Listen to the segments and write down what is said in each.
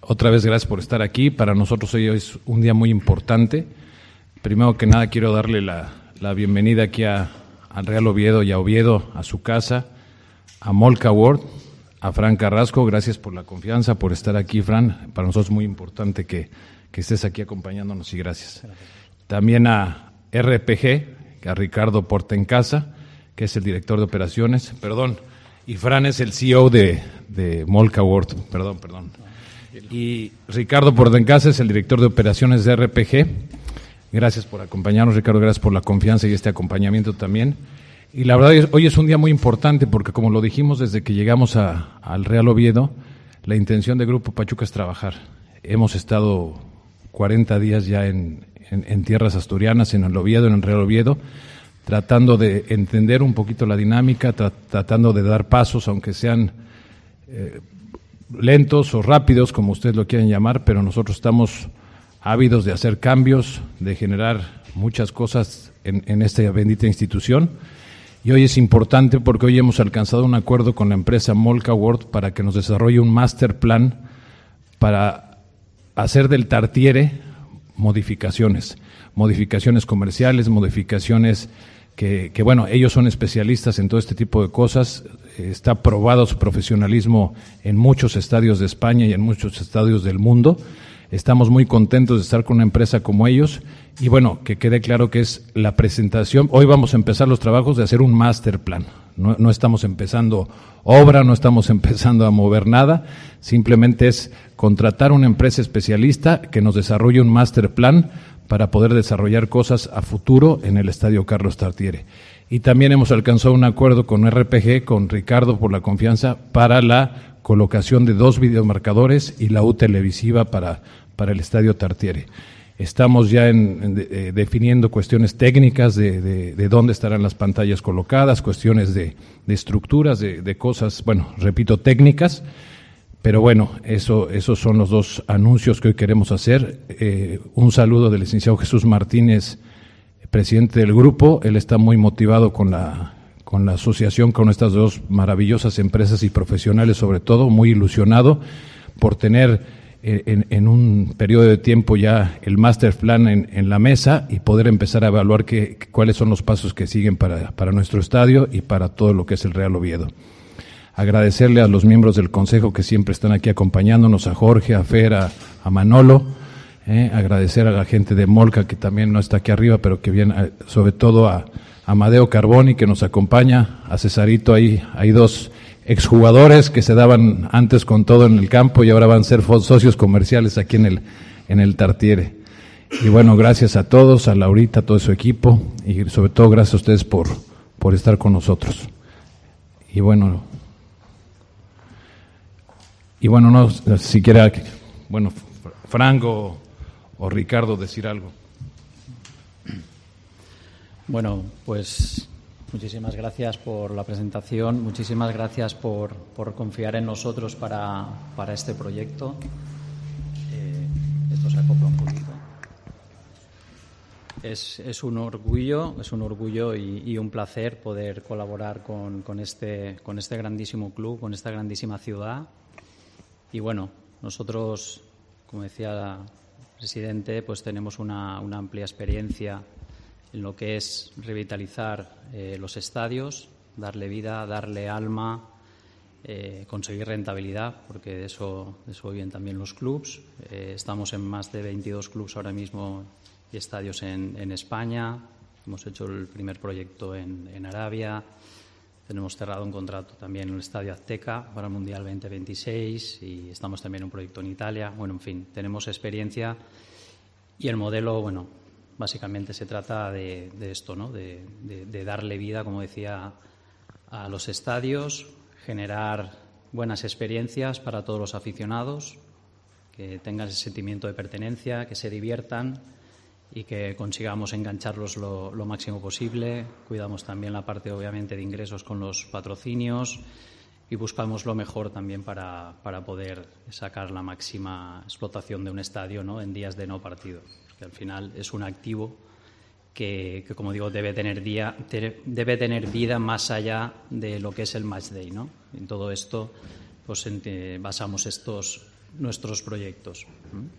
Otra vez gracias por estar aquí. Para nosotros hoy es un día muy importante. Primero que nada quiero darle la bienvenida aquí al Real Oviedo y a Oviedo, a su casa, a Molca World, a Fran Carrasco. Gracias por la confianza, por estar aquí, Fran. Para nosotros es muy importante que estés aquí acompañándonos y gracias. También a RPG, a Ricardo Portencasa, que es el director de operaciones. Y Fran es el CEO de Molca World. Perdón. Y Ricardo Portencasa es el director de operaciones de RPG. Gracias por acompañarnos, Ricardo, gracias por la confianza y este acompañamiento también. Y la verdad, hoy es un día muy importante porque, como lo dijimos desde que llegamos al Real Oviedo, la intención de Grupo Pachuca es trabajar. Hemos estado 40 días ya en tierras asturianas, en el Oviedo, en el Real Oviedo, tratando de entender un poquito la dinámica, tratando de dar pasos, aunque sean lentos o rápidos, como ustedes lo quieran llamar, pero nosotros estamos ávidos de hacer cambios, de generar muchas cosas en esta bendita institución. Y hoy es importante porque hoy hemos alcanzado un acuerdo con la empresa Molca World para que nos desarrolle un master plan para hacer del Tartiere modificaciones comerciales, modificaciones que bueno, ellos son especialistas en todo este tipo de cosas. Está probado su profesionalismo en muchos estadios de España y en muchos estadios del mundo. Estamos muy contentos de estar con una empresa como ellos y bueno, que quede claro que es la presentación. Hoy vamos a empezar los trabajos de hacer un master plan. No estamos empezando obra, no estamos empezando a mover nada, simplemente es contratar una empresa especialista que nos desarrolle un master plan para poder desarrollar cosas a futuro en el Estadio Carlos Tartiere. Y también hemos alcanzado un acuerdo con RPG, con Ricardo por la confianza, para la colocación de 2 videomarcadores y la U televisiva para el Estadio Tartiere. Estamos ya definiendo cuestiones técnicas de dónde estarán las pantallas colocadas, cuestiones de estructuras, de cosas, bueno, repito, técnicas. Pero bueno, esos son los 2 anuncios que hoy queremos hacer. Un saludo del licenciado Jesús Martínez, presidente del grupo. Él está muy motivado con la asociación, con estas 2 maravillosas empresas y profesionales, sobre todo, muy ilusionado por tener en un periodo de tiempo ya el master plan en la mesa y poder empezar a evaluar cuáles son los pasos que siguen para nuestro estadio y para todo lo que es el Real Oviedo. Agradecerle a los miembros del Consejo que siempre están aquí acompañándonos, a Jorge, a Fer, a Manolo, agradecer a la gente de Molca que también no está aquí arriba, pero que viene, sobre todo a Amadeo Carboni que nos acompaña, a Cesarito, hay 2 exjugadores que se daban antes con todo en el campo y ahora van a ser socios comerciales aquí en el Tartiere. Y bueno, gracias a todos, a Laurita, a todo su equipo y sobre todo gracias a ustedes por estar con nosotros. Y bueno, no si quiera, bueno, Franco o Ricardo decir algo. Bueno, pues muchísimas gracias por la presentación, muchísimas gracias por confiar en nosotros para este proyecto. Esto se acopla un poquito. Es un orgullo y un placer poder colaborar con este grandísimo club, con esta grandísima ciudad. Y bueno, nosotros, como decía el presidente, pues tenemos una amplia experiencia en lo que es revitalizar los estadios, darle vida, darle alma, conseguir rentabilidad, porque de eso viven también los clubs. Estamos en más de 22 clubs ahora mismo y estadios en España. Hemos hecho el primer proyecto en Arabia. Tenemos cerrado un contrato también en el Estadio Azteca para el Mundial 2026 y estamos también en un proyecto en Italia. Bueno, en fin, tenemos experiencia y el modelo, bueno, básicamente se trata de esto, ¿no? De darle vida, como decía, a los estadios, generar buenas experiencias para todos los aficionados, que tengan ese sentimiento de pertenencia, que se diviertan y que consigamos engancharlos lo máximo posible. Cuidamos también la parte, obviamente, de ingresos con los patrocinios y buscamos lo mejor también para poder sacar la máxima explotación de un estadio, ¿no? En días de no partido, que al final es un activo que como digo, debe tener vida más allá de lo que es el match day, ¿no? En todo esto pues basamos estos nuestros proyectos.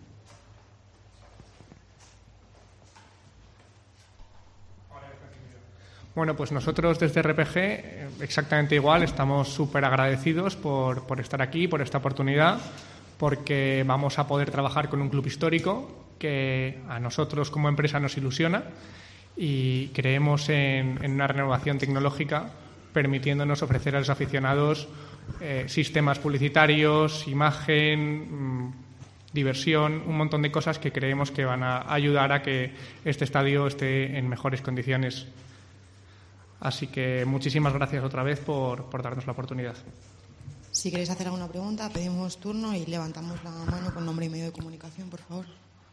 Bueno, pues nosotros desde RPG exactamente igual, estamos súper agradecidos por estar aquí, por esta oportunidad, porque vamos a poder trabajar con un club histórico que a nosotros como empresa nos ilusiona y creemos en una renovación tecnológica permitiéndonos ofrecer a los aficionados sistemas publicitarios, imagen, diversión, un montón de cosas que creemos que van a ayudar a que este estadio esté en mejores condiciones. Así que muchísimas gracias otra vez por darnos la oportunidad. Si queréis hacer alguna pregunta, pedimos turno y levantamos la mano con nombre y medio de comunicación, por favor.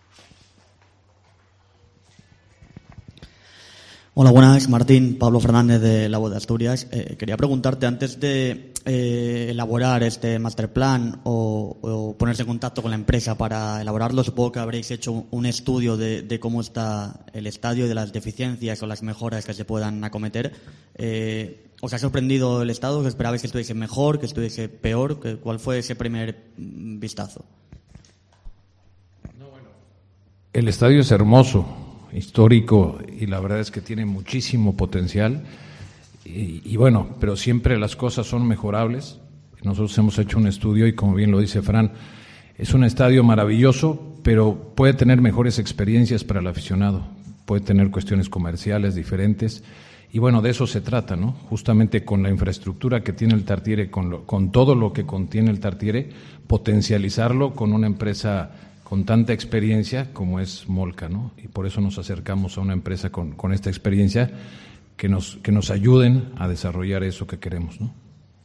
Hola, buenas. Martín, Pablo Fernández de La Voz de Asturias. Quería preguntarte, antes de elaborar este master plan o ponerse en contacto con la empresa para elaborarlo, supongo que habréis hecho un estudio de cómo está el estadio y de las deficiencias o las mejoras que se puedan acometer. ¿Os ha sorprendido el estado? ¿Que esperabais que estuviese mejor, que estuviese peor? ¿Cuál fue ese primer vistazo? El estadio es hermoso, histórico, y la verdad es que tiene muchísimo potencial y bueno, pero siempre las cosas son mejorables. Nosotros hemos hecho un estudio y, como bien lo dice Fran, es un estadio maravilloso, pero puede tener mejores experiencias para el aficionado, puede tener cuestiones comerciales diferentes y bueno, de eso se trata, ¿no? Justamente con la infraestructura que tiene el Tartiere, con todo lo que contiene el Tartiere, potencializarlo con una empresa con tanta experiencia como es Molca, ¿no? Y por eso nos acercamos a una empresa con esta experiencia que nos ayuden a desarrollar eso que queremos, ¿no?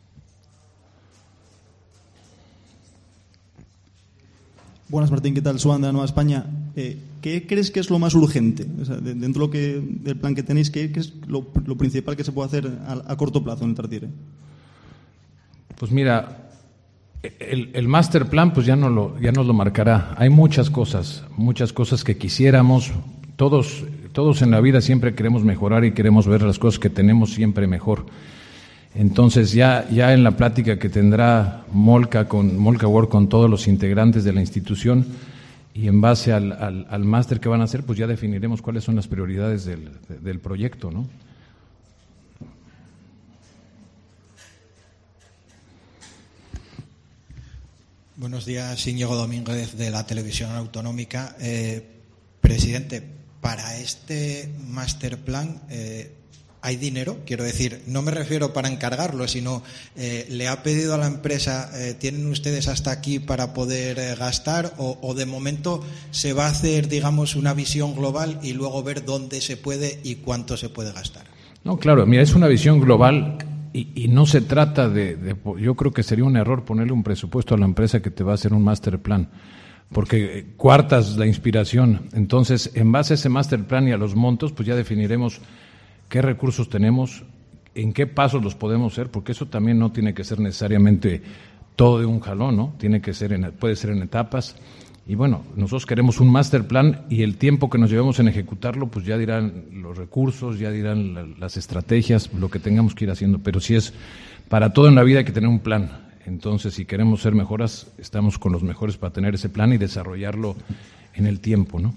Buenas, Martín, ¿qué tal? Suan de la Nueva España. ¿Qué crees que es lo más urgente? O sea, dentro del plan que tenéis, ¿qué es lo principal que se puede hacer a corto plazo en el Tartiere? Pues mira, el master plan pues ya nos lo marcará. Hay muchas cosas que quisiéramos. Todos en la vida siempre queremos mejorar y queremos ver las cosas que tenemos siempre mejor. Entonces ya en la plática que tendrá Molca World con todos los integrantes de la institución y en base al máster que van a hacer, pues ya definiremos cuáles son las prioridades del proyecto, ¿no? Buenos días, Íñigo Domínguez de la Televisión Autonómica. Presidente, para este master plan ¿hay dinero? Quiero decir, no me refiero para encargarlo, sino ¿le ha pedido a la empresa, tienen ustedes hasta aquí para poder gastar o de momento se va a hacer, digamos, una visión global y luego ver dónde se puede y cuánto se puede gastar? No, claro, mira, es una visión global y no se trata yo creo que sería un error ponerle un presupuesto a la empresa que te va a hacer un master plan, porque cuartas la inspiración. Entonces, en base a ese master plan y a los montos, pues ya definiremos qué recursos tenemos, en qué pasos los podemos hacer, porque eso también no tiene que ser necesariamente todo de un jalón, ¿no? Puede ser en etapas. Y bueno, nosotros queremos un master plan y el tiempo que nos llevemos en ejecutarlo, pues ya dirán los recursos, ya dirán las estrategias, lo que tengamos que ir haciendo. Pero si es para todo en la vida hay que tener un plan. Entonces, si queremos ser mejoras, estamos con los mejores para tener ese plan y desarrollarlo en el tiempo, ¿no?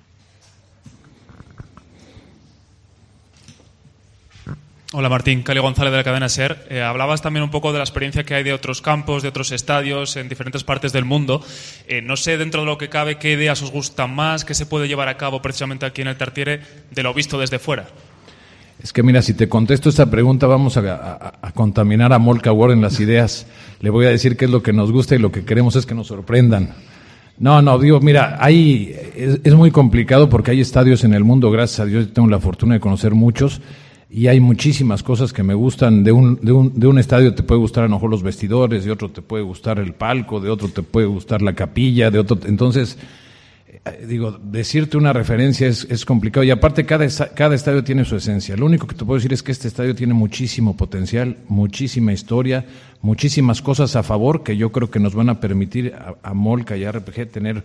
Hola Martín, Cali González de la cadena SER. Hablabas también un poco de la experiencia que hay de otros campos, de otros estadios en diferentes partes del mundo. No sé, dentro de lo que cabe, qué ideas os gustan más, qué se puede llevar a cabo precisamente aquí en el Tartiere de lo visto desde fuera. Es que mira, si te contesto esta pregunta vamos a contaminar a Molca World en las ideas. Le voy a decir qué es lo que nos gusta y lo que queremos es que nos sorprendan. Digo, mira, es muy complicado porque hay estadios en el mundo, gracias a Dios tengo la fortuna de conocer muchos. Y hay muchísimas cosas que me gustan. De un estadio te puede gustar a lo mejor los vestidores, de otro te puede gustar el palco, de otro te puede gustar la capilla, de otro. Entonces, digo, decirte una referencia es complicado. Y aparte, cada estadio tiene su esencia. Lo único que te puedo decir es que este estadio tiene muchísimo potencial, muchísima historia, muchísimas cosas a favor que yo creo que nos van a permitir a Molca y a RPG tener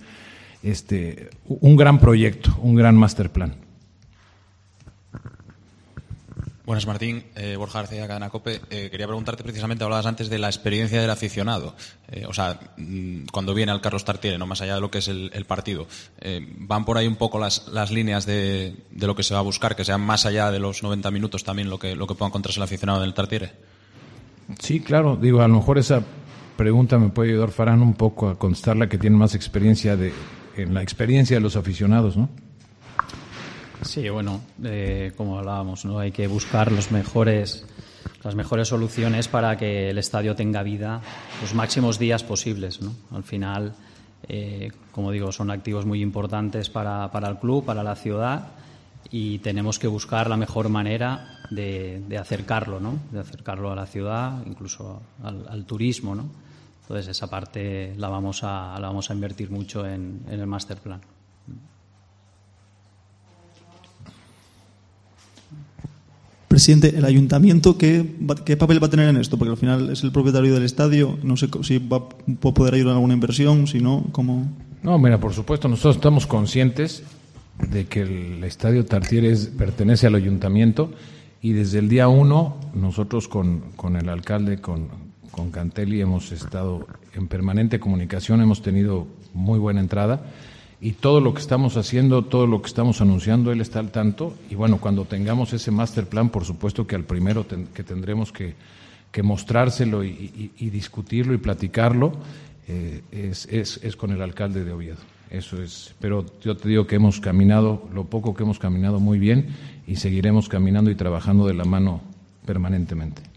un gran proyecto, un gran master plan. Buenas, Martín. Borja García, Cadena COPE. Quería preguntarte precisamente, hablabas antes de la experiencia del aficionado. Cuando viene al Carlos Tartiere, no más allá de lo que es el partido, ¿van por ahí un poco las líneas de lo que se va a buscar, que sean más allá de los 90 minutos también lo que pueda encontrarse el aficionado en el Tartiere? Sí, claro. Digo, a lo mejor esa pregunta me puede ayudar Farhan un poco a contestarla, que tiene más experiencia en la experiencia de los aficionados, ¿no? Sí, bueno, como hablábamos, ¿no? Hay que buscar las mejores soluciones para que el estadio tenga vida los máximos días posibles, ¿no? Al final, como digo, son activos muy importantes para el club, para la ciudad, y tenemos que buscar la mejor manera de acercarlo, ¿no? De acercarlo a la ciudad, incluso al turismo, ¿no? Entonces esa parte la vamos a invertir mucho en el master plan. Presidente, ¿el ayuntamiento qué papel va a tener en esto? Porque al final es el propietario del estadio. No sé si va a poder ayudar en alguna inversión, si no, ¿cómo? No, mira, por supuesto, nosotros estamos conscientes de que el estadio Tartiere pertenece al ayuntamiento, y desde el día 1 nosotros con el alcalde, con Cantelli, hemos estado en permanente comunicación, hemos tenido muy buena entrada. Y todo lo que estamos haciendo, todo lo que estamos anunciando, él está al tanto. Y bueno, cuando tengamos ese master plan, por supuesto que al primero que tendremos que mostrárselo y discutirlo y platicarlo es con el alcalde de Oviedo. Eso es. Pero yo te digo que hemos caminado, lo poco que hemos caminado, muy bien, y seguiremos caminando y trabajando de la mano permanentemente.